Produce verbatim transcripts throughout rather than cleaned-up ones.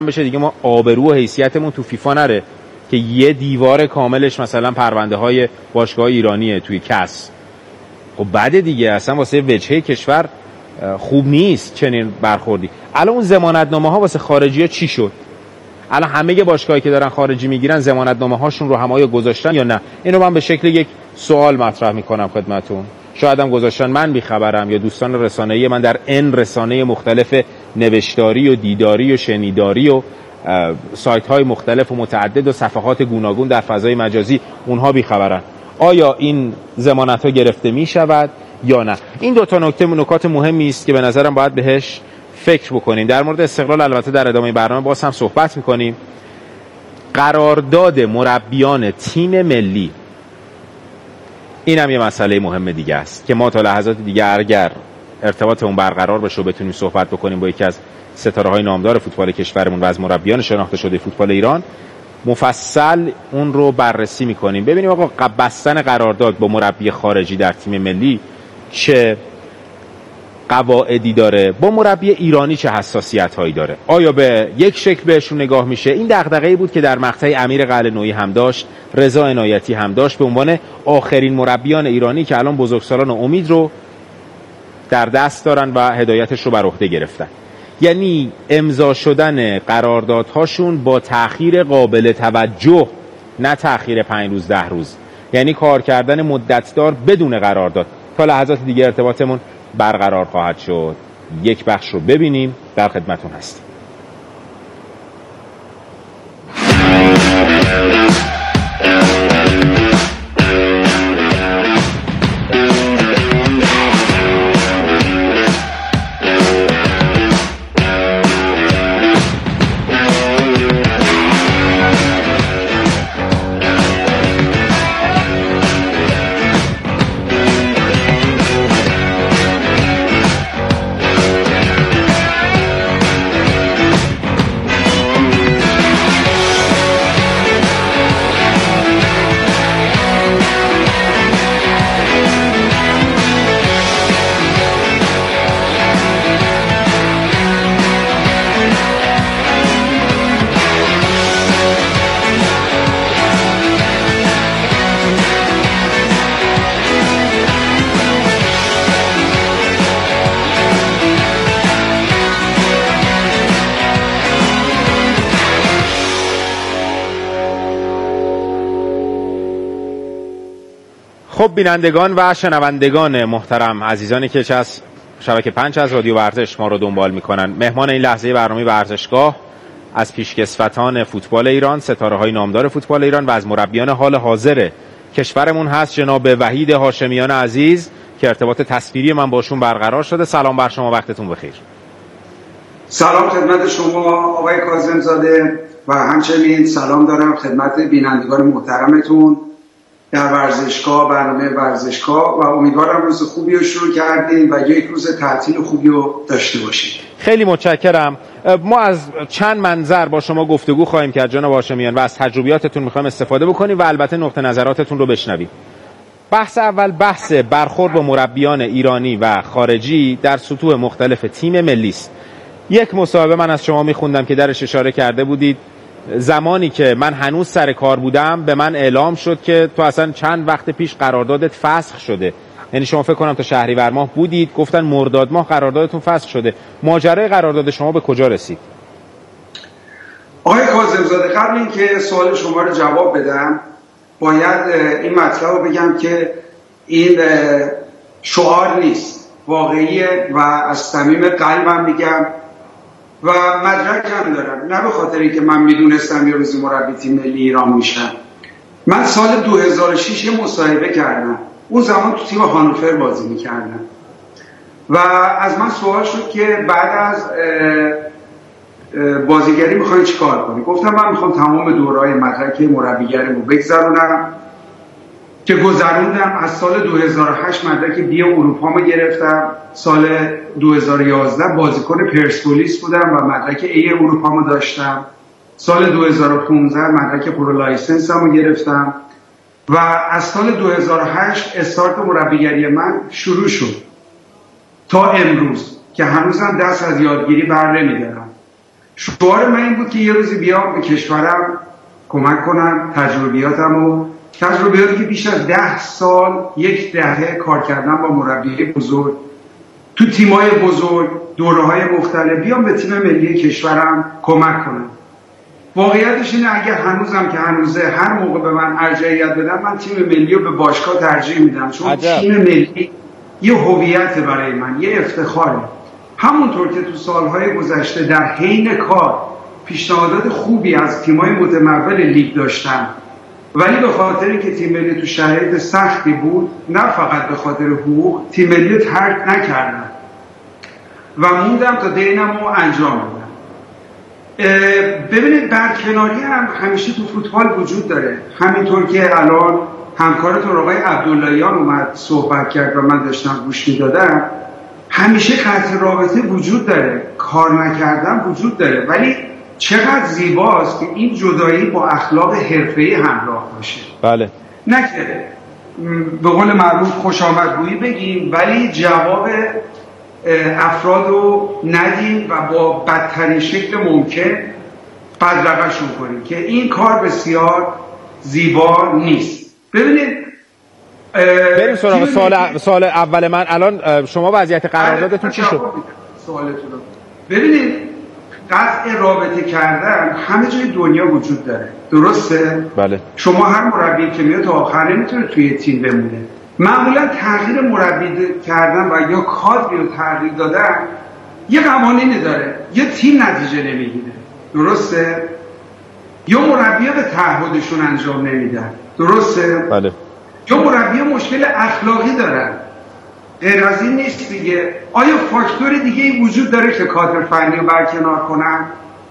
بشه دیگه ما آبرو و حیثیتمون تو فیفا نره که یه دیوار کاملش مثلا پرونده های باشگاه ایرانیه توی کس. خب بعد دیگه اصلا واسه وجهه کشور خوب نیست چنین برخوردی. الان اون ضمانتنامه ها واسه خارجی ها چی شد؟ الان همه باشگاهایی که دارن خارجی میگیرن ضمانتنامه هاشون رو هم آیا گذاشتن یا نه؟ اینو من به شکل یک سوال مطرح میکنم خدمتتون. شاید هم گذاشتن من بیخبرم یا دوستان رسانه‌ای من در ان رسانه مختلف نوشتاری و دیداری و شنیداری و سایت های مختلف و متعدد و صفحات گوناگون در فضای مجازی اونها بیخبرن. آیا این ضمانت ها گرفته می شود یا نه؟ این دو تا نکته نکات مهمی است که به نظرم باید بهش فکر بکنیم. در مورد استقلال البته در ادامه برنامه باز هم صحبت میکنیم. قرارداد مربیان تیم ملی این هم یه مسئله مهم دیگه است که ما تا لحظات دیگه اگر ارتباط اون برقرار بشه و بتونیم صحبت بکنیم با یکی از ستاره‌های نامدار فوتبال کشورمون و از مربیان شناخته شده فوتبال ایران، مفصل اون رو بررسی میکنیم. ببینیم آقا بستن قرارداد با مربی خارجی در تیم ملی چه قواعدی داره، با مربی ایرانی چه حساسیت هایی داره، آیا به یک شکل بهشون نگاه میشه؟ این دغدغه‌ای بود که در مقطع امیر قلعه‌نویی هم داشت، رضا عنایتی هم داشت، به عنوان آخرین مربیان ایرانی که الان بزرگسالان امید رو در دست دارن و هدایتش رو بر عهده گرفتن. یعنی امضا شدن قراردادهاشون با تأخیر قابل توجه، نه تأخیر پنج روز ده روز، یعنی کار کردن مدتدار بدون قرارداد. تا لحظات دیگه ارتباطمون برقرار خواهد شد. یک بخش رو ببینیم، در خدمتون هستیم. خب بینندگان و شنوندگان محترم، عزیزانی که چه از شبکه پنج از رادیو ورزش ما رو دنبال میکنن، مهمان این لحظه برنامه ورزشگاه از پیشکسوتان فوتبال ایران، ستاره های نامدار فوتبال ایران و از مربیان حال حاضر کشورمون هست جناب وحید هاشمیان عزیز که ارتباط تصویری من باشون برقرار شده. سلام بر شما، وقتتون بخیر. سلام خدمت شما آقای کاظم زاده و همچنین سلام دارم خدمت بینندگان محترمتون در ورزشگاه، برنامه ورزشگاه، و امیدوارم روز خوبی رو شروع کردیم و یک روز تعطیل خوبی رو داشته باشید. خیلی متشکرم. ما از چند منظر با شما گفتگو خواهیم کرد جناب هاشمیان و از تجربیاتتون میخوایم استفاده بکنیم و البته نقطه نظراتتون رو بشنویم. بحث اول بحث برخورد با مربیان ایرانی و خارجی در سطوح مختلف تیم ملی است. یک مصاحبه من از شما میخوندم که درش اشاره کرده بودید زمانی که من هنوز سر کار بودم به من اعلام شد که تو اصلا چند وقت پیش قراردادت فسخ شده. یعنی شما فکر کنم تا شهریور ماه بودید، گفتن مرداد ماه قراردادتون فسخ شده. ماجرای قرارداد شما به کجا رسید؟ آقای کاظم زاده، قبل اینکه سوال شما رو جواب بدم باید این مطلب رو بگم که این شعار نیست، واقعیه و از صمیم قلبم میگم و مدرک هم دارم، نه به خاطر اینکه من میدونستم یه روزی مربی تیم ملی ایران میشم. من سال دو هزار و شش یه مصاحبه کردم، اون زمان تو تیم هانوفر بازی میکردم و از من سوال شد که بعد از بازیگری میخوای چی کار کنی؟ گفتم من میخوام تمام دورهای مدرک مربیگری رو بگذرونم که گذروندم. از سال دو هزار و هشت مدرک بی اروپا ما گرفتم، سال دو هزار و یازده بازیکن پرسپولیس بودم و مدرک ای اروپا ما داشتم، سال دو هزار و پانزده مدرک پرو لایسنس هم گرفتم و از سال دو هزار و هشت استارت مربیگری من شروع شد تا امروز که هنوزم دست از یادگیری بر نمیدارم. شعار من این بود که یه روزی بیام به کشورم کمک کنم، تجربیاتم و تجربیاتی که بیش از ده سال یک دهه کار کردم با مربی بزرگ تو تیمای بزرگ دوره‌های مختلف بیام به تیم ملی کشورم کمک کنم. واقعیتش اینه اگه هنوزم که هنوزه هر موقع به من ارجحیت بدن من تیم ملی رو به باشگاه ترجیح میدم، چون عجب. تیم ملی یه هویت برای من، یه افتخاره. همونطور که تو سالهای گذشته در حین کار پیشنهادات خوبی از تیمای متمول لیگ داشتم، ولی به خاطر اینکه تیم ملی تو شرایط سختی بود، نه فقط به خاطر حقوق، تیم ملی ترک نکردم و موندم تا دینم رو انجام بدم. ببینید برکناری هم همیشه تو فوتبال وجود داره. همینطور که الان همکارتون آقای عبداللهیان اومد صحبت کرد و من داشتم گوش میدادم، همیشه قطع رابطه وجود داره، کار نکردن وجود داره، ولی چقدر زیباست که این جدایی با اخلاق حرفه‌ای همراه باشه. بله. نه که به قول معروف خوش آمدگویی بگیم ولی جواب افراد رو ندیم و با بدترین شکل ممکن بدرقه‌شون کنیم که این کار بسیار زیبا نیست. ببینید بریم سراغ سوال سوال اول من. الان شما وضعیت قراردادتون چی شد؟ سوالتون رو ببینید. قطع رابطه کردن همه جای دنیا وجود داره، درسته؟ بله. شما هر مربی که میاد تا آخر نمیتونه توی تیم بمونه. معمولا تغییر مربی کردن و یا کادری رو تغییر دادن یه قوانینی داره، یه تیم نتیجه نمیگیره، درسته؟ یا مربی‌ها به تعهدشون انجام نمیدن، درسته؟ بله. یا مربی‌ها مشکل اخلاقی دارن. غیر از این نیست دیگه. آیا فاکتور دیگه ای وجود داره که کادر فنی رو برکنار کنن؟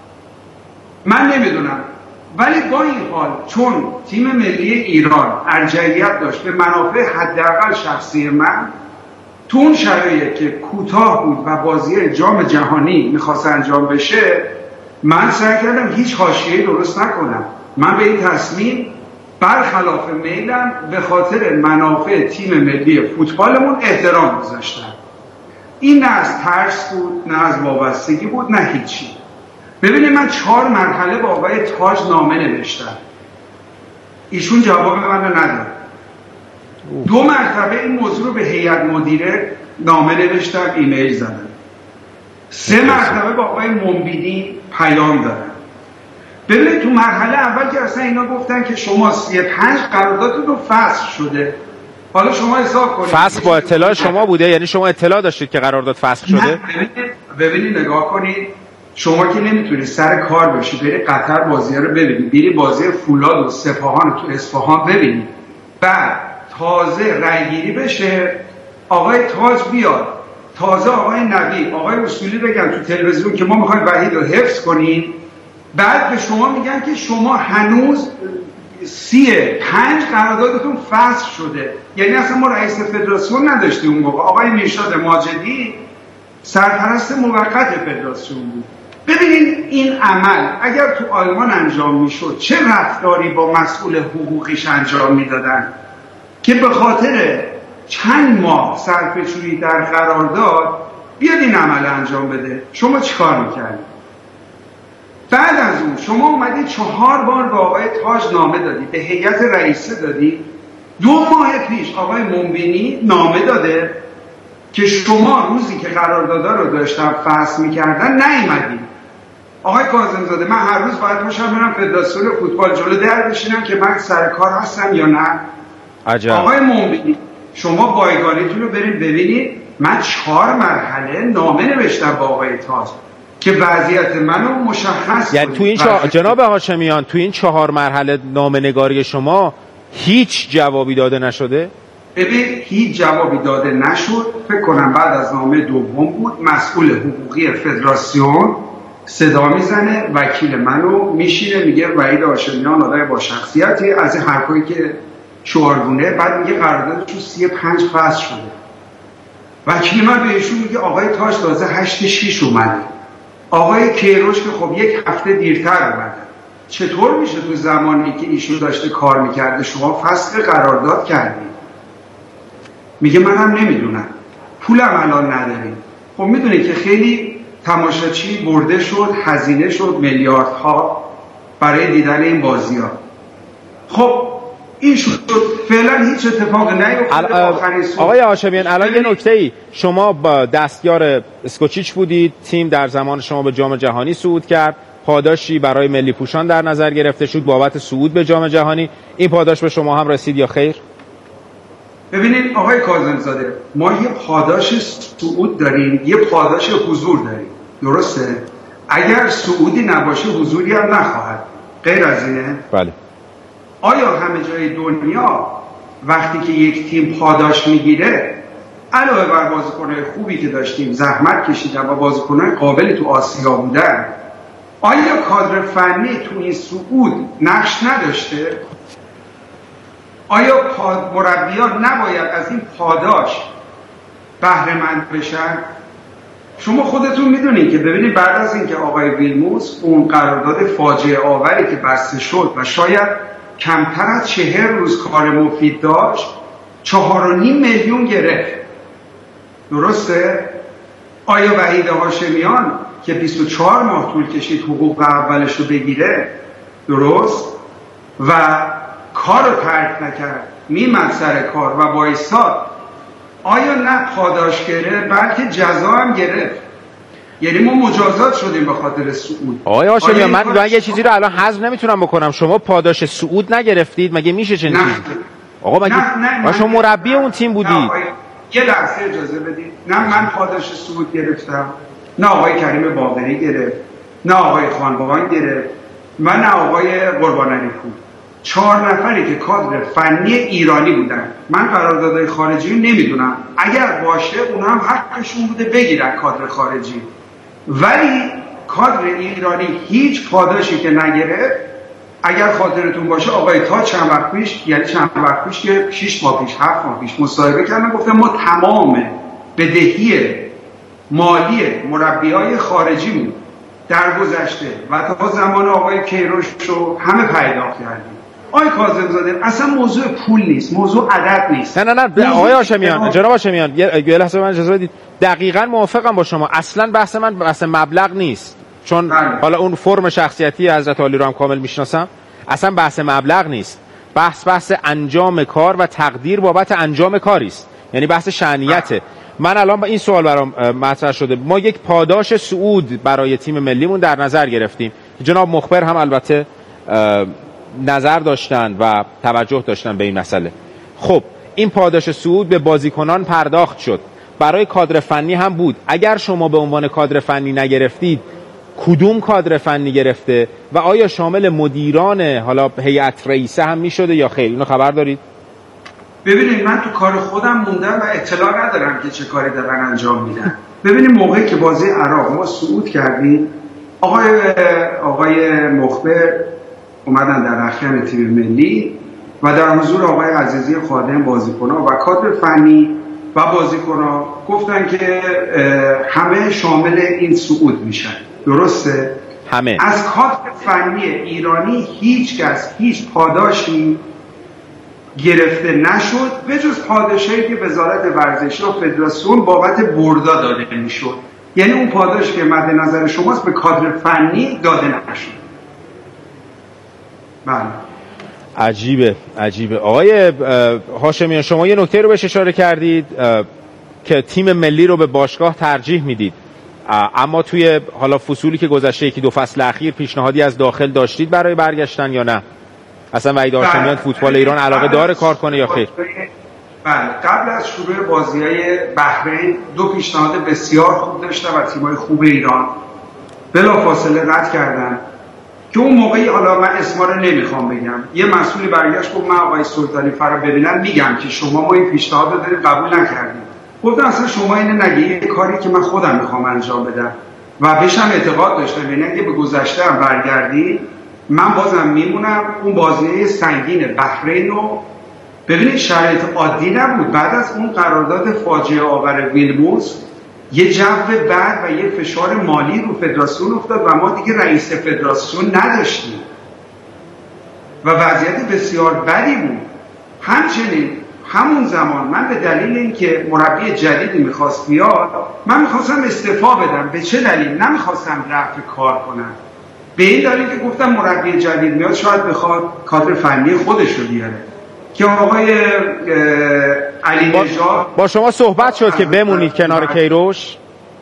من نمیدونم. ولی با این حال چون تیم ملی ایران ارجحیت داشت به منافع حداقل شخصی من، تو اون شرایط که کوتاه بود و بازی جام جهانی میخواست انجام بشه، من سعی کردم هیچ حاشیه‌ای درست نکنم. من به این تصمیم برخلاف میلم به خاطر منافع تیم ملی فوتبالمون احترام گذاشتم. این نه از ترس بود، نه از وابستگی بود، نه هیچی. ببینید من چهار مرحله با آقای تاج نامه نوشتم، ایشون جواب من رو نداد. دو مرتبه این موضوع رو به هیئت مدیره نامه نوشتم، ایمیل زدم. سه مرتبه با آقای منبیدی پیام دادم. ببینید تو مرحله اول که اصلا اینا گفتن که شما سی پنج قراردادتون رو فسخ شده. حالا شما حساب کنید فسخ با اطلاع شما بوده؟ یعنی شما اطلاع داشتید که قرارداد فسخ شده؟ ببینید ببینید نگاه کنید، شما که نمیتونید سر کار باشی بری قطر بازی رو ببینید، بری بازی فولاد و سپاهان تو اصفهان ببینید، بعد تازه رایگیری بشه آقای تاج بیاد، تازه آقای نبی، آقای اصولی بگن تو تلویزیون که ما میخوایم وحید رو حفظ کنیم، بعد به شما میگن که شما هنوز سی پنج قراردادتون فسخ شده. یعنی اصلا ما رئیس فدراسیون نداشتیم اون موقع، آقای میرشاد ماجدی سرپرست موقت فدراسیون بود. ببینید این عمل اگر تو آلمان انجام میشد چه رفتاری با مسئول حقوقیش انجام میدادن که به خاطر چند ماه صرفه‌جویی در قرارداد بیاد این عمل انجام بده. شما چیکار میکردید؟ بعد از اون شما اومدید چهار بار به آقای تاج نامه دادید، به هیئت رئیسه دادید. دو ماه پیش آقای منبینی نامه داده که شما روزی که قراردادا رو داشتن فسخ میکردن نیومدید. آقای کاظم زاده من هر روز باید باشم برم فدراسیون فوتبال جلو در بشینم که من سر کار هستم یا نه؟ عجب. آقای منبینی شما بایگانیتون رو برید ببینید. من چهار مرحله نامه نوشتم با آقای تاج که وضعیت منو مشخص یعنی تو این چهار... جناب هاشمیان تو این چهار مرحله نامه نگاری شما هیچ جوابی داده نشده؟ ببین هیچ جوابی داده نشد. فکر کنم بعد از نامه دوم بود مسئول حقوقی فدراسیون صدا میزنه، وکیل منو میشینه میگه وحید هاشمیان آدم با شخصیتی، از این حرفایی که شعارگونه، بعد میگه قراردادش سی پنج فسخ شده. وکیل من بهشون میگه آقای تاج تازه هشت شیش اومده، آقای کیروش که خب یک هفته دیرتر اومده. چطور میشه تو زمانی که ایشون داشته کار میکرده شما فسخ قرارداد کردید؟ میگه منم نمیدونم، پولم الان نداریم. خب میدونه که خیلی تماشاچی برده شد، هزینه شد میلیاردها برای دیدن این بازی‌ها. خب این شد، فعلا هیچ اتفاق نیفتاده. آقای هاشمیان الان یه نکته‌ای، شما با دستیار اسکوچیچ بودید، تیم در زمان شما به جام جهانی صعود کرد، پاداشی برای ملی پوشان در نظر گرفته شد بابت صعود به جام جهانی، این پاداش به شما هم رسید یا خیر؟ ببینید آقای کاظم‌زاده، ما یه پاداش صعود داریم، یه پاداش حضور داریم، درسته؟ اگر صعودی نباشه حضوری هم نخواهد، غیر از اینه؟ بله. آیا همه جای دنیا وقتی که یک تیم پاداش میگیره علاوه بر بازیکن‌های خوبی که داشتیم زحمت کشیدن و بازیکن‌های قابلی تو آسیا بودن، آیا کادر فنی تو این صعود نقش نداشته؟ آیا مربیان نباید از این پاداش بهره مند بشن؟ شما خودتون میدونید که ببینید بعد از اینکه آقای ویلموس اون قرارداد فاجعه آوری که بسته شد و شاید کمتر از چهر روز کار مفید داشت، چهار و نیم میلیون گرفت، درسته؟ آیا وحید هاشمیان که بیست و چهار ماه طول کشید حقوق اولش رو بگیره، درست؟ و کار رو ترک نکرد، میمد سر کار و وایساد، آیا نه پاداش گرفت بلکه جزا هم گرفت؟ یعنی ما مجازات شدیم به خاطر صعود. آقای هاشمیان من من یه چیزی رو الان حذف نمیتونم بکنم، شما پاداش صعود نگرفتید؟ مگه میشه چنین چیزی؟ آقا مگه نه نه شما مربی اون تیم بودید؟ نه یه لحظه اجازه بدید. نه من پاداش صعود گرفتم، نه آقای کریم باقری گرفت، نه آقای خانبان گرفت، من نه آقای قربانعلی پور. چهار نفری که کادر فنی ایرانی بودن. من قراردادهای خارجی نمیدونم، اگر باشه اونا هم حقشون بوده بگیرن کادر خارجی، ولی کادر ایرانی هیچ پاداشی که نگرفت. اگر خاطرتون باشه آقای تا چند وقت پیش، یعنی چند وقت پیش که شش ماه پیش هفت ماه پیش مصاحبه کردن، گفتم ما تمام بدهی مالی مربیای خارجیمون در گذشته و تا زمان آقای کیروش رو همه پرداخت کردیم. آقای کاظم‌زاده اصلا موضوع پول نیست، موضوع عدد نیست. نه نه نه آقای هاشمیان، جناب هاشمیان یه لحظه من اجازه بدید. دقیقاً موافقم با شما، اصلا بحث من بحث مبلغ نیست، چون بله. حالا اون فرم شخصیتی حضرت عالی رو هم کامل میشناسم، اصلا بحث مبلغ نیست، بحث بحث انجام کار و تقدیر بابت انجام کاری است، یعنی بحث شأنیته. بله. من الان با این سوال برام مطرح شده، ما یک پاداش صعود برای تیم ملیمون در نظر گرفتیم، جناب مخبر هم البته نظر داشتن و توجه داشتن به این مسئله. خب این پاداش صعود به بازیکنان پرداخت شد، برای کادر فنی هم بود. اگر شما به عنوان کادر فنی نگرفتید، کدوم کادر فنی گرفته و آیا شامل مدیران حالا هیئت رئیسه هم میشده یا خیر؟ اینو خبر دارید؟ ببینید من تو کار خودم موندم و اطلاع ندارم که چه کاری دارن انجام میدن. ببینید موقعی که بازی عراق ما صعود کردیم، آقای آقای مخبر اومدن در رخکن تیم ملی و در حضور آقای عزیزی خادم بازیکن‌ها و کادر فنی و بازیکن‌ها گفتن که همه شامل این صعود میشن، درسته؟ همه. از کادر فنی ایرانی هیچ کس هیچ پاداشی گرفته نشد به جز پاداشی که وزارت ورزش و فدراسیون بابت بردا داده میشد. یعنی اون پاداش که مد نظر شماست به کادر فنی داده نشد. بله. عجیبه عجیبه. آقای هاشمیان شما یه نکته رو بهش اشاره کردید که تیم ملی رو به باشگاه ترجیح میدید، اما توی حالا فصولی که گذشته یکی دو فصل اخیر پیشنهادی از داخل داشتید برای برگشتن یا نه؟ اصلا وحید هاشمیان فوتبال ایران علاقه داره کار کنه یا خیر؟ بله، قبل از شروع بازی‌های بحرین دو پیشنهاد بسیار خوب داشتن و تیم‌های خوب ایران بلافاصله رد کردن که اون موقعی، حالا من اسما رو نمیخوام بگم، یه مسئولی برگشت گفت من آقای سلطانی فرا ببینم میگم که شما ما این پیشنهاد رو دارید قبول نکردید. گفتم اصلا شما اینو نگی، یه کاری که من خودم میخوام انجام بدم و بهشم اعتقاد داشتم، یعنی اگه به گذشته هم برگردی من بازم میمونم. اون بازی سنگین بحرین رو ببینید شرایط عادی نبود، بعد از اون قرارداد فاجعه آور ویلموس یه جو بعد و یه فشار مالی رو فدراسیون افتاد و ما دیگه رئیس فدراسیون نداشتیم و وضعیت بسیار بدی بود. همچنین همون زمان من به دلیل اینکه مربی جدیدی میخواست بیاد، من میخواستم استعفا بدم. به چه دلیل؟ نمیخواستم رفع کار کنم، به این دلیل که گفتم مربی جدید میاد شاید بخواد کادر فنی خودش رو بیاره که آقای علی نژاد با شما صحبت شد که بمونید کنار کیروش؟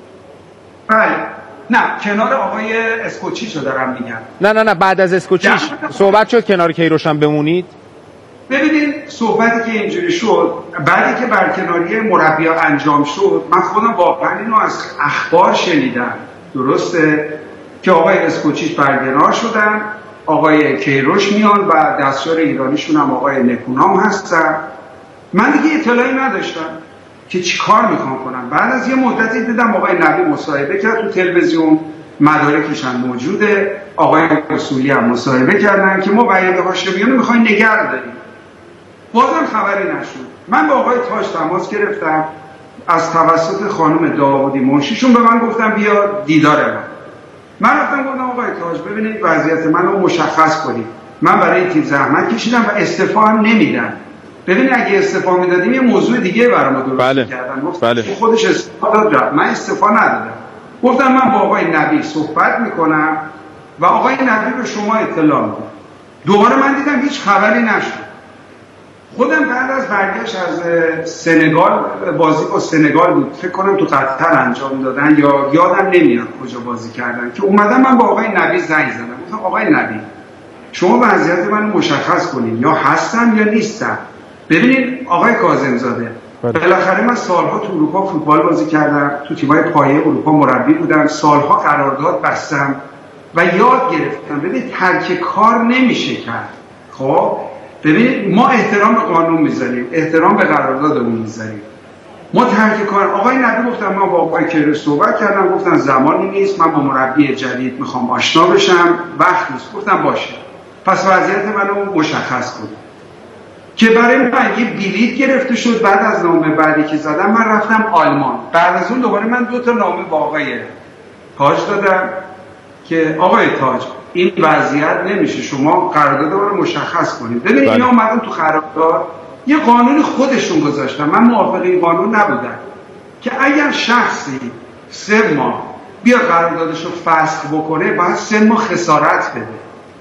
بله. نه، کنار آقای اسکوچیچ رو دارم میگم. نه نه نه بعد از اسکوچیچ صحبت شد کنار کیروش هم بمونید؟ ببینید صحبتی که اینجوری شد بعدی که برکناری مربی‌ها انجام شد، من خودم واقعا اینو از اخبار شنیدم، درسته، که آقای اسکوچیچ برکنار شدن، آقای کیروش میان و دستیار ایرانیشون هم آقای نکونام هستن. من دیگه اطلاعی نداشتم که چی کار میخوام کنم. بعد از یه مدتی دیدم آقای نبی مصاحبه کرد تو تلویزیون، مدارکش هم موجوده، آقای اصولی هم مصاحبه کردن که ما وحید هاشمیان رو میخوایم نگه داریم. بازم خبری نشد. من با آقای تاج تماس گرفتم، از توسط خانم داوودی منشیشون به من گفتن بیا دیدار من. من رفتم گفتم آقای تاج ببینید وضعیت من رو مشخص کنید، من برای این تیم زحمت کشیدم و استعفا هم نمیدم. ببینید اگه استعفا میدادیم یه موضوع دیگه برام درست بله. کردن. گفتم بله. خودش استعفا داد رفت، من استعفا ندادم. گفتم من با آقای نبی صحبت میکنم و آقای نبی به شما اطلاع میده. دوباره من دیدم هیچ خبری نشد. خودم بعد از برگشت از سنگال، بازی با سنگال بود فکر کنم تو قطر انجام دادن یا یادم نمیاد کجا بازی کردن، که اومدم من با آقای نبی زنگ زدم. گفتم آقای نبی شما وضعیت منو مشخص کنید، یا هستم یا نیستم. ببینید آقای کاظم زاده، بالاخره من سالها تو اروپا فوتبال بازی کردم، تو تیم‌های پایه اروپا مربی بودم، سالها قرارداد بستم و یاد گرفتم ببینید ترک کار نمیشه کرد. خب ببینید ما احترام به قانون میذاریم، احترام به قراردادمون میذاریم، ما ترک کار. آقای نبی گفتم من با آقای کیروش صحبت کردم، گفتن زمانی نیست، من با مربی جدید میخوام آشنا بشم، وقت نیست. گفتم باشه، پس وضعیت منو مشخص کنید. که برای من یه بلیط گرفته شد. بعد از نامه بعدی که زدم من رفتم آلمان. بعد از اون دوباره من دو تا نامه با آقای تاج دادم که آقای تاج این وضعیت نمیشه، شما قرارداد رو مشخص کنید. ببینید بله. اینا اومدن تو قرارداد یه قانون خودشون گذاشتن، من موافق این قانون نبودم که اگر شخصی سه ماه بیا قراردادش رو فسخ بکنه باید سه ماه خسارت بده.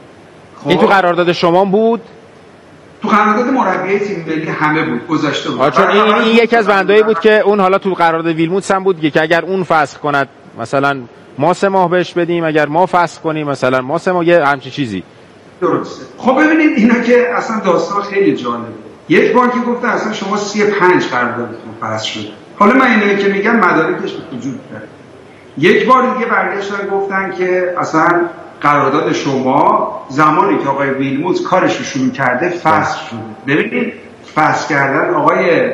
خب این تو قرارداد شما بود؟ تو قرارداد مربی تیم ملی همه بود، گذاشته بود. چون این, این یکی از بندایی بود که اون حالا تو قرارداد ویلموتس هم بود که اگر اون فسخ کند مثلا ما سه ماه بهش بدیم، اگر ما فسخ کنیم مثلا ما سه ماه، یه همچین چیزی. درسته. خب ببینید اینا که اصلا داستان خیلی جالبه. یک بار که گفته اصلا شما سی و پنج قراردادتون فسخ شده. حالا من اینایی که میگم مدارکش وجود داره. یک بار دیگه برگشتن گفتن که اصلا قرارداد شما زمانی که آقای ویلموتس کارش رو شروع کرده فسخ شده. ببینید فسخ کردن آقای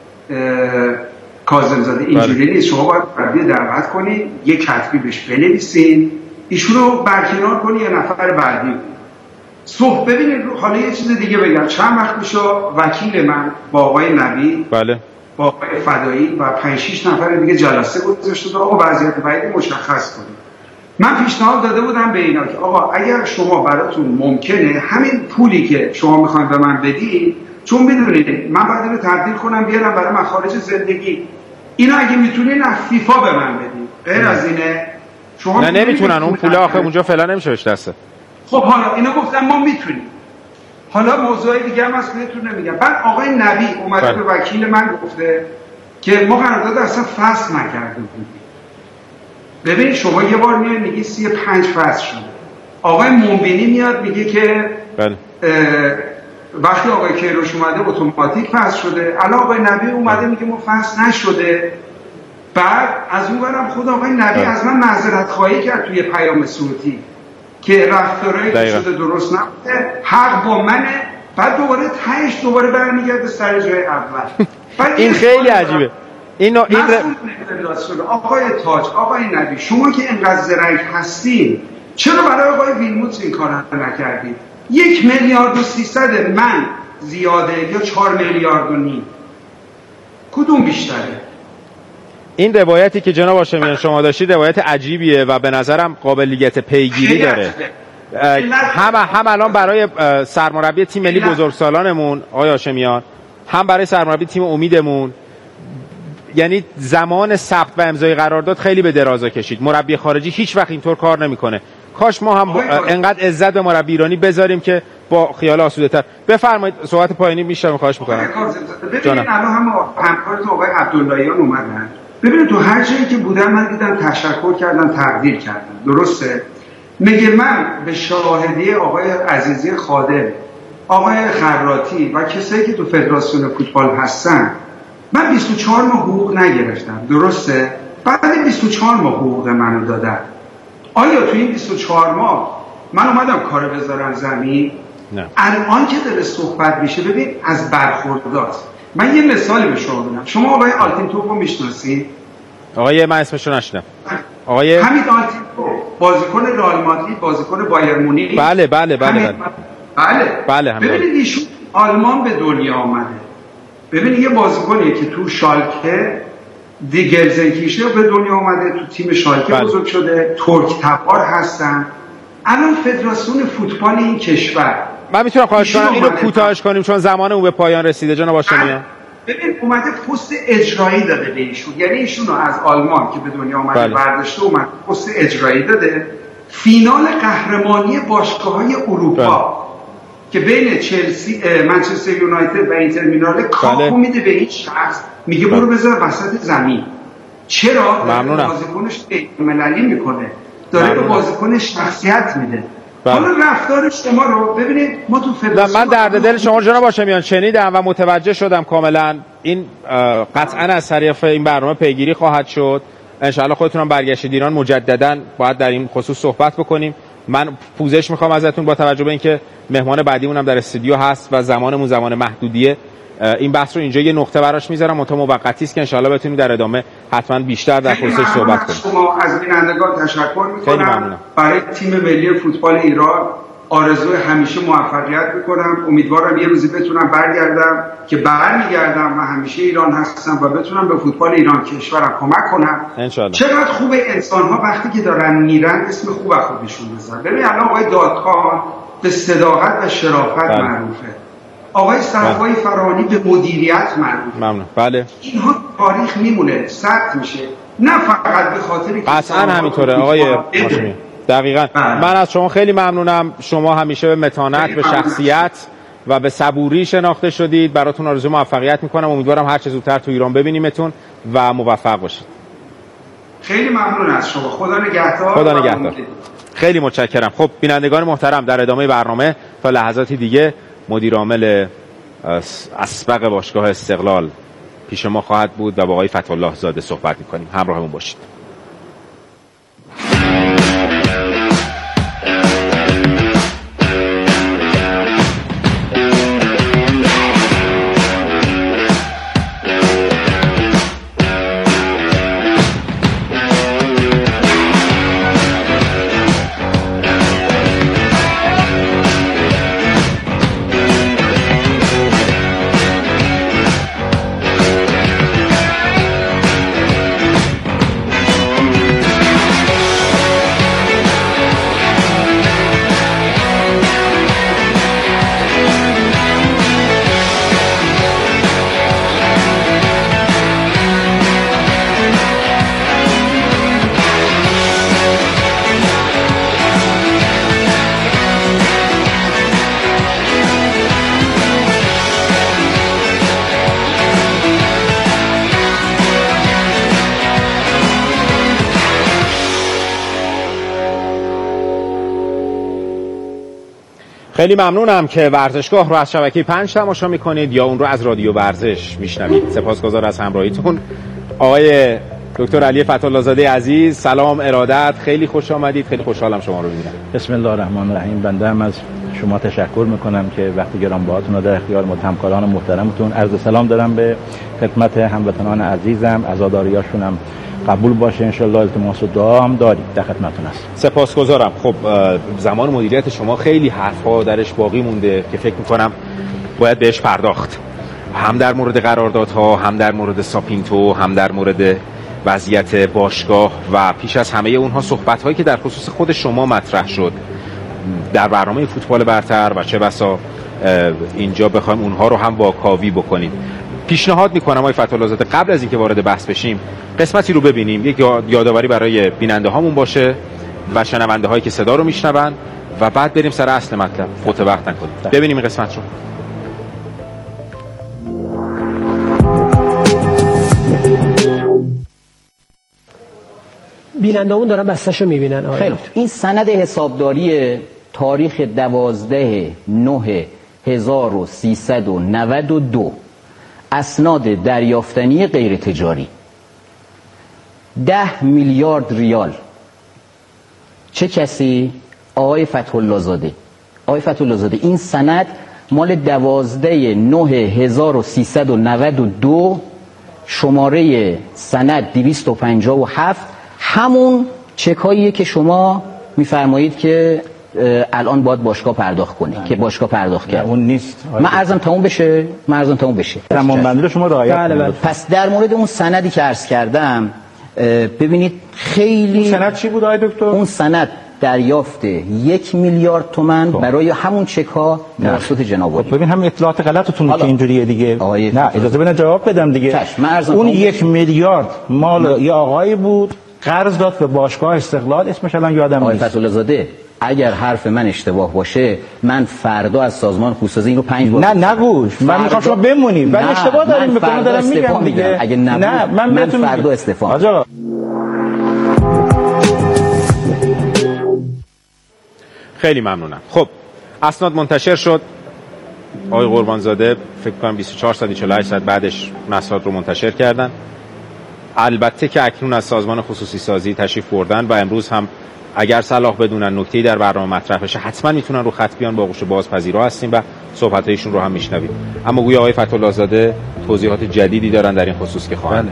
کاظم زاده اینجوری نیست. شما باید مربی دعوت کنید، یک کتبی بهش بنویسین، ایشون رو برکنار کنی یا نفر بعدی. صبح ببینید حالا یه چیز دیگه بگم. چند وقت میشه وکیل من با آقای نبی بله با آقای فدایی و پنج شش نفر دیگه جلسه گذاشته آقا وضعیت وحید مشخص کنید. من پیشنهاد داده بودم به اینا که آقا اگر شما براتون ممکنه همین پولی که شما میخواین به من بدید، چون بدونید من باید اینو تبدیل کنم بیارم برای مخارج زندگی، اینا اگه میتونین از فیفا به من بدید، غیر از اینه شما نه نمیتونن. اون پول آخه اونجا فعلا نمیشه بهش دسته. خب حالا اینا گفتن ما میتونیم. حالا موضوع دیگه هم هست بهتون نمیگم. بعد آقای نبی اومده به وکیل من گفته که ما قرارداد اصلا فسخ نکرده بودیم. ببین شما یه بار میاد میگی سی و پنج فصل شده، آقای مومبینی میاد میگه که بله. وقتی آقای کیروش اومده اتوماتیک فصل شده، الان آقای نبی اومده میگه ما فصل نشده. بعد از اون برم خود آقای نبی بله. از من معذرت خواهی کرد توی پیام صوتی که رفتارایی که شده درست نبوده، حق با منه. بعد دوباره تهش دوباره برمیگرده سر جای اول. این خیلی عجیبه. اینو این ر... آقای تاج، آقای نبی، شما که اینقدر زرنگ هستین چرا برای آقای ویلموتس این کار نکردید؟ یک میلیارد و سیصد من زیاده یا چهار میلیارد و نیم؟ کدوم بیشتره؟ این روایتی که جناب هاشمیان شما داشتید روایت عجیبیه و به نظرم قابلیت پیگیری داره. هم هم الان برای سرمربی تیم ملی بزرگسالانمون آقای هاشمیان، هم برای سرمربی تیم امیدمون، یعنی زمان ثبت و امضای قرارداد خیلی به درازا کشید. مربی خارجی هیچ وقت اینطور کار نمیکنه. کاش ما هم انقدر عزت به مربی ایرانی بذاریم که با خیال آسوده‌تر. بفرمایید صحبت پایانی میشم، خواهش میکنم. ببینید الان هم همکارتون آقای عبداللهیان اومدن. ببینید تو هر جایی که بودم من دیدم تشکر کردن، تقدیر کردن. درسته؟ میگه من به شاهدی آقای عزیزی خادم، آقای خراتی و کسایی که تو فدراسیون فوتبال هستن، من بیست و چهار ماه حقوق نگرفتم. درسته؟ بعد بیست و چهار ماه حقوق منو دادن. آیا تو این بیست و چهار ماه من اومدم کارو بذارم زمین؟ نه. الان که داره صحبت میشه ببین از برخوردات. من یه مثالی به شما بدم. شما آقای آلتینتوف رو میشناسید؟ آقای من اسمش رو نشنیدم. آقای حمید آلتینتوف، بازیکن رئال مادرید، بازیکن بایر مونیخ. بله بله بله بله. بله. بله هم ببینید ایشون آلمان به دنیا آمده. ببینید یه بازیکنی که تو شالکه دی گلزنکیشه به دنیا آمده، تو تیم شالکه بله. بزرگ شده، ترک تبار هستن. الان فدراسیون فوتبال این کشور، من میتونم خواهش کنم اینو کوتاهش کنیم چون زمان اون به پایان رسیده جناب هاشمیان. ببین اومده پست اجرایی داده به ایشون، یعنی ایشون رو از آلمان که به دنیا آمده بله. برداشته اومد پست اجرایی داده. فینال قهرمانی باشگاه‌های اروپا بله. که بین چلسی، منچستر یونایتد و اینتر میلان کاپو میده به این شخص، میگه برو بذار وسط زمین. چرا؟ ممنونم. بازیکنش مللی میکنه، داره به بازیکن شخصیت میده. بله. حالا رفتار شما رو ببینید، ما تو فدراسیون من درد دل شما جناب هاشمیان شنیدم و متوجه شدم کاملا. این قطعا از طریق این برنامه پیگیری خواهد شد. انشاءالله خودتون هم برگشتید ایران مجددا باید در این خصوص صحبت بکنیم. من پوزش میخوام ازتون با توجه به اینکه مهمان بعدیمون هم در استودیو هست و زمانمون زمان محدودیه. این بحث رو اینجا یه نقطه براش میذارم، منتها موقتی است که انشالله بتونیم در ادامه حتما بیشتر در خصوصش صحبت کنیم. شما از بینندگان تشکر میکنم. برای تیم ملی فوتبال ایران آرزوی همیشه موفقیت میکنم. امیدوارم یه روزی بتونم برگردم که برمیگردم و همیشه ایران هستم و بتونم به فوتبال ایران کشورم کمک کنم. انشالله. چقدر خوب انسان‌ها وقتی که دارن میرن اسم خوب از خودشون بزنن. ببین الان آقای دادخان به صداقت و شرافت بله. معروفه. آقای صفایی بله. فرانی به مدیریت معروفه. ممنون. بله. اینها تاریخ میمونه، ثبت میشه. نه فقط به خاطر که قطعاً همینطوره آقای هاشمی. دقیقاً. بله. من از شما خیلی ممنونم. شما همیشه به متانت، به شخصیت و به صبوری شناخته شدید. براتون آرزوی موفقیت میکنم. امیدوارم هر چه زودتر تو ایران ببینیمتون و موفق باشید. خیلی ممنون از شما. خدا نگهدار. خدا نگهدار. خیلی متشکرم. خب بینندگان محترم، در ادامه برنامه تا لحظاتی دیگه مدیر عامل اسبق باشگاه استقلال پیش ما خواهد بود و با آقای فتح‌الله زاده صحبت می‌کنیم. همراهمون باشید. خیلی ممنونم که ورزشگاه رو از شبکه پنج تماشا میکنید یا اون رو از رادیو ورزش میشنوید. سپاسگزار از همراهیتون. آقای دکتر علی فتح‌الله زاده عزیز، سلام، ارادت، خیلی خوش آمدید. خیلی خوشحالم شما رو میبینم. بسم الله الرحمن الرحیم. بنده هم از شما تشکر میکنم که وقتی گرانبهاتون رو در اختیار ما همکاران محترمتون عرض سلام دارم به خدمت هموطنان عزیزم. عزاداریاشون هم قبول باشه انشالله. التماس و دعا هم دارید، در خدمتتون هستم. سپاسگزارم. خب زمان مدیریت شما خیلی حرفا درش باقی مونده که فکر میکنم باید بهش پرداخت، هم در مورد قراردادها، هم در مورد ساپینتو، هم در مورد وضعیت باشگاه و پیش از همه اونها صحبت‌هایی که در خصوص خود شما مطرح شد در برنامه فوتبال برتر و چه بسا اینجا بخوایم اونها رو هم واکاوی بکنیم. پیشنهاد میکنم آقای فتح‌الله زاده قبل از اینکه وارد بحث بشیم قسمتی رو ببینیم، یک یادآوری برای بیننده هامون باشه و شنونده هایی که صدا رو میشنون و بعد بریم سر اصل مطلب، فوت وقت نکنیم. ببینیم این قسمت رو. بیننده‌مون دارن بسته‌شو میبینن. خیلی این سند حسابداری تاریخ دوازده نه هزار و سیصد و نود و دو اسناد دریافتنی غیر تجاری ده میلیارد ریال. چه کسی؟ آقای فتح‌الله زاده. آقای فتح‌الله زاده این سند مال دوازده نه هزار و سیصد و نود و دو شماره سند دویست و پنجاه و هفت همون چکاییه که شما میفرمایید که الان باید باشگاه پرداخت کنه که باشگاه پرداخت کرد. اون نیست. من عرضم تموم بشه، من عرضم تموم بشه. تمام بندی رو شما رعایت کنید. پس در مورد اون سندی که عرض کردم ببینید خیلی اون سند چی بود آقای دکتر؟ اون سند دریافت یک میلیارد تومان برای همون چک ها توسط جناب عالی. ببین هم اطلاعات غلطتون که اینجوریه دیگه. نه اجازه بدن جواب بدم دیگه. اون یک میلیارد مال یه آقایی بود قرض داد به باشگاه استقلال، اسمش الان یادم نیست. آقای فتح‌الله زاده اگر حرف من اشتباه باشه من فردا از سازمان خودسازی اینو پنج بار نه نگوش، من میخوام شما بمونی. من اشتباه دارم میکنم، دارم میگم دیگه. اگه نبود نه من, من فردا استعفا. آقا خیلی ممنونم. خب اسناد منتشر شد. آقای قربانزاده فکر کنم بیست و چهار ساعت چهل و هشت ساعت بعدش اسناد رو منتشر کردن. البته که اکنون از سازمان خصوصی سازی تشریف بردن و امروز هم اگر صلاح بدونن نکته‌ای در برنامه مطرح بشه حتما میتونن رو خط بیان، با آغوش باز پذیرا هستیم و صحبت‌هایشون رو هم میشنویم. اما گویا آقای فتح‌الله زاده توضیحات جدیدی دارن در این خصوص که خواهند.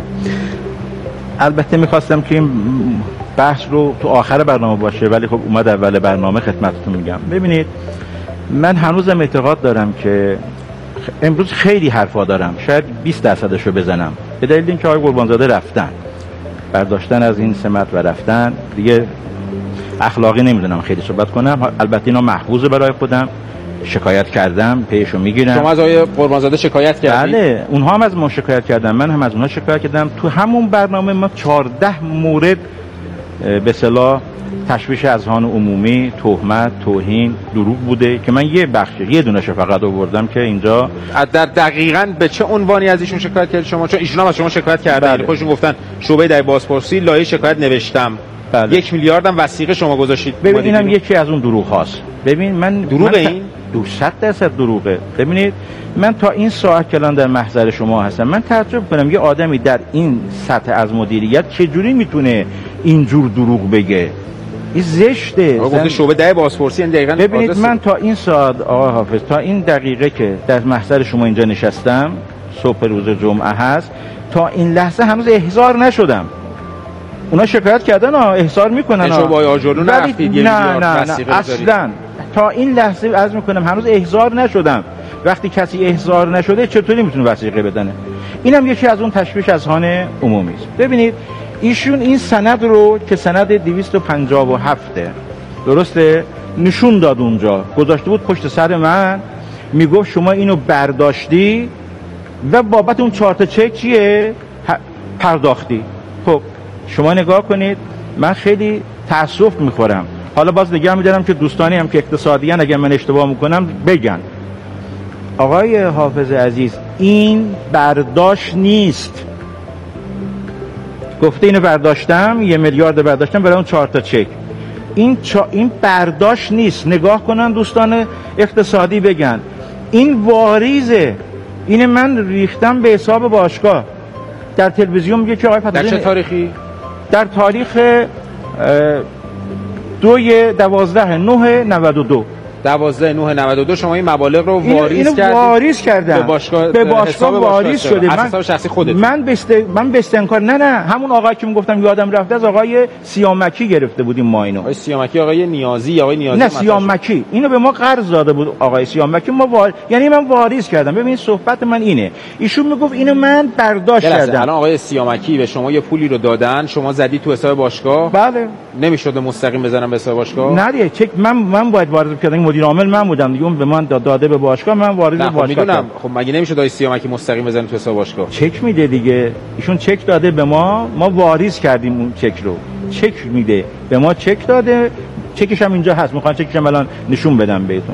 البته میخواستم که این بحث رو تو آخر برنامه باشه ولی خب اومد اول برنامه خدمتتون میگم. ببینید من هنوزم اعتقاد دارم که امروز خیلی حرفا دارم، شاید بیست درصدشو بزنم، به دلیل اینکه آقای قربانزاده رفتن، برداشتن از این سمت و رفتن دیگه اخلاقی نمیدونم خیلی صحبت کنم. البته اینا محفوظه برای خودم، شکایت کردم، پیشو میگیرم. شما از آقای قربانزاده شکایت کردید؟ بله، اونها هم از ما شکایت کردن، من هم از اونها شکایت کردم. تو همون برنامه ما چهارده مورد به اصطلاح تشویش اذهان عمومی، تهمت، توهین، دروغ بوده که من یه بخش یه دونهشو فقط آوردم که اینجا. در دقیقاً به چه عنوانی از ایشون شکایت کردید شما؟ چون ایشون هم از شما شکایت کردن. بله. خودشون گفتن شعبه در بازپرسی لایحه شکایت نوشتم. بله. یک میلیارد هم وثیقه شما گذاشتید. ببین اینم یکی از اون دروغ هاست. ببین من دروغ من این دو صد درصد دروغه. ببینید من تا این ساعت کلان در محضر شما هستم، من تعجب کنم یه آدمی در این سطح از مدیریت چجوری میتونه اینجور دروغ بگه. این زشته. گفته شعبه ده بازپرسی این دقیقاً. ببینید من تا این ساعت آقا حافظ تا این دقیقه که در محضر شما اینجا نشستم، صبح روز جمعه هست، تا این لحظه هنوز احضار نشدم. اونا شکایت کردن ها، احضار میکنن ها. شما با آجرلو نرفتید یه نه نه نه اصلا تا این لحظه عرض میکنم هنوز احضار نشدم. وقتی کسی احضار نشده چطوری میتونه وثیقه بدنه؟ اینم یکی از اون تشویش اذهان عمومی است. ببینید ایشون این سند رو که سند دویست و پنجاه و هفت درسته نشون داد اونجا، گذاشته بود پشت سر من، میگفت شما اینو برداشتی و بابت اون چهار تا چک چیه پرداختی. خب شما نگاه کنید، من خیلی تأسف میخورم. حالا باز نگه میدارم که دوستانی هم که اقتصادی هن اگر من اشتباه میکنم بگن. آقای حافظ عزیز این برداشت نیست. گفته اینو برداشتم، یه میلیارد برداشتم برای اون چهار تا چک. این چا... این برداشت نیست. نگاه کنن دوستان اقتصادی بگن این واریزه. این من ریختم به حساب باشگاه. در تلویزیون میگه که آقای فتح‌الله در چه تاریخی؟ در تاریخ دوی دوازده نه نود و دو دوازده نه نود و دو شما این مبالغ رو واریز کردید؟ واریز کردم به باشگاه به باشگاه واریز شده. من حساب شخصی خودت. من به است... من به استنکار نه نه همون آقایی که میگفتم یادم رفته از آقای سیامکی گرفته بودیم ما اینو. آقای سیامکی آقای نیازی آقای نیازی نه سیامکی اینو به ما قرض داده بود آقای سیامکی. ما وار... یعنی من واریز کردم. ببین صحبت من اینه، ایشون میگفت اینو من برداشت کردم. الان آقای سیامکی به شما یه پولی رو دادن، شما زدی تو حساب باشگاه؟ بله. نمیشد مستقیم بزنم به حساب باشگاه؟ نه دیگه چک من من باید وارد کردم. مدیر عامل من بودم دیگه، اون به من داده به باشگاه، من وارد خب باشگاه میدونم. خب مگه نمیشه دای سیامکی مستقیم بزنید تو حساب باشگاه؟ چک میده دیگه، ایشون چک داده به ما، ما واریز کردیم اون چک رو، چک میده به ما، چک داده، چکش هم اینجا هست، میخوان چکش هم الان نشون بدم بهتون.